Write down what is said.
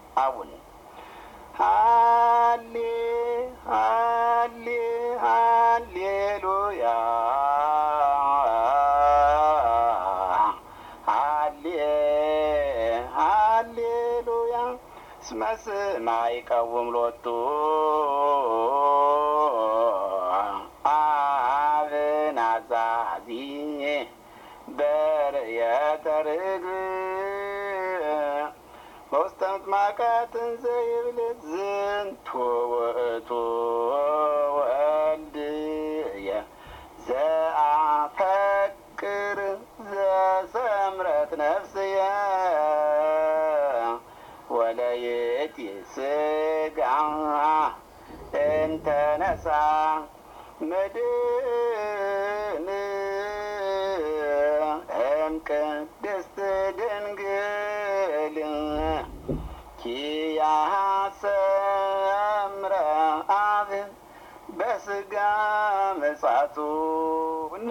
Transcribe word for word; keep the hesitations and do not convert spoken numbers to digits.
አሁን ሃሌ ሃሌ ሃሌሉያ ሃሌ ሃሌሉያ እስመ ሰማይ ይቀውም ሎቱ አብናዛዚ በርየተ ርግብ በውስተ ምጥማቃት እንዘ ይብል ዝንቱ ውእቱ ወልድየ ዘአፈቅር ዘሰምረት ነፍስየ ወለየቲ ሥጋ እንተ ነሣ ምድን እምቅድስት ድንግል ኪያሃ ሰምረ አብ በሥጋ ምጽአቱ